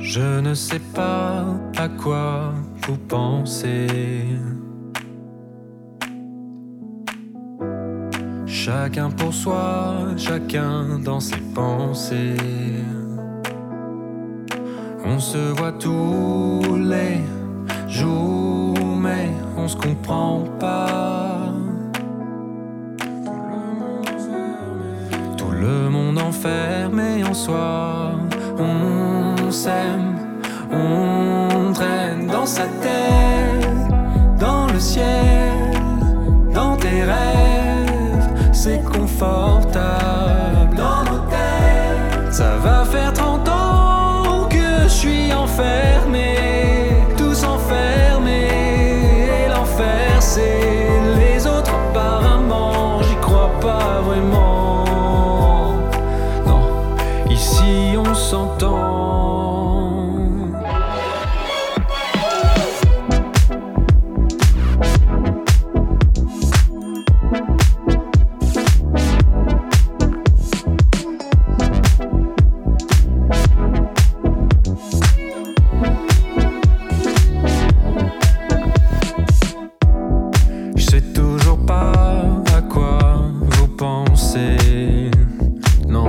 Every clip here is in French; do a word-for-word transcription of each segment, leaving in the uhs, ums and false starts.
Je ne sais pas à quoi vous pensez. Chacun pour soi, chacun dans ses pensées. On se voit tous les jours, mais on se comprend pas. Tout le monde enfermé en soi. On s'aime, on traîne dans sa tête, dans le ciel, dans tes rêves. C'est confortable dans nos têtes. Ça va faire trente ans que je suis enfermé, tous enfermés. Et l'enfer c'est les autres apparemment. J'y crois pas vraiment. Non, ici on s'entend. Non.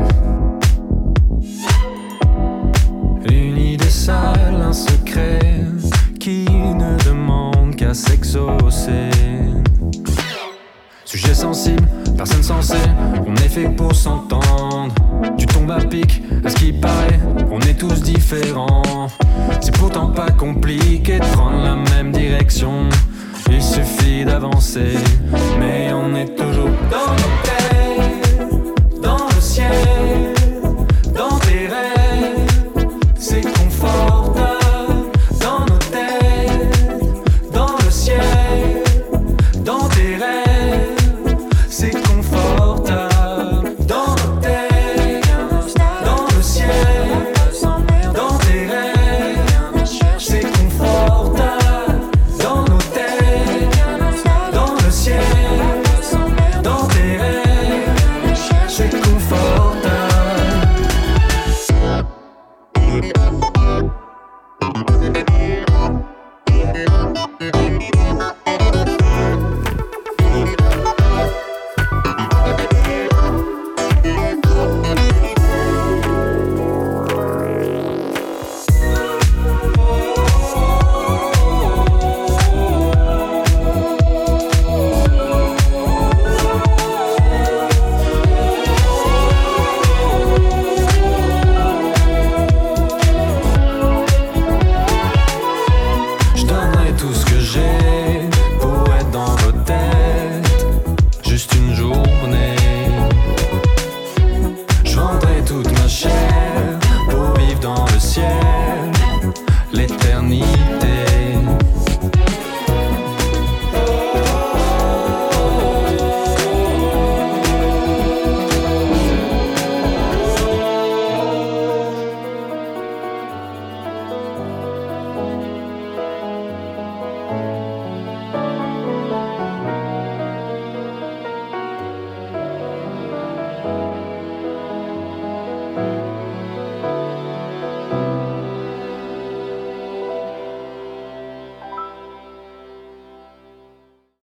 Une idée sale, un secret qui ne demande qu'à s'exaucer. Sujet sensible, personne censée, on est fait pour s'entendre. Tu tombes à pic, à ce qui paraît, on est tous différents. C'est pourtant pas compliqué de prendre la même direction. Il suffit d'avancer, mais on est toujours dans nos têtes, dans le ciel, dans tes rêves. C'est confortable dans nos têtes, dans le ciel, dans tes rêves. C'est confortable dans nos têtes, dans le ciel, dans tes rêves. C'est confortable dans nos têtes, dans le ciel, dans tes rêves. C'est confortable. Je donnerai tout ce que j'ai pour être dans vos têtes. Juste une journée. Je vendrai toute ma chair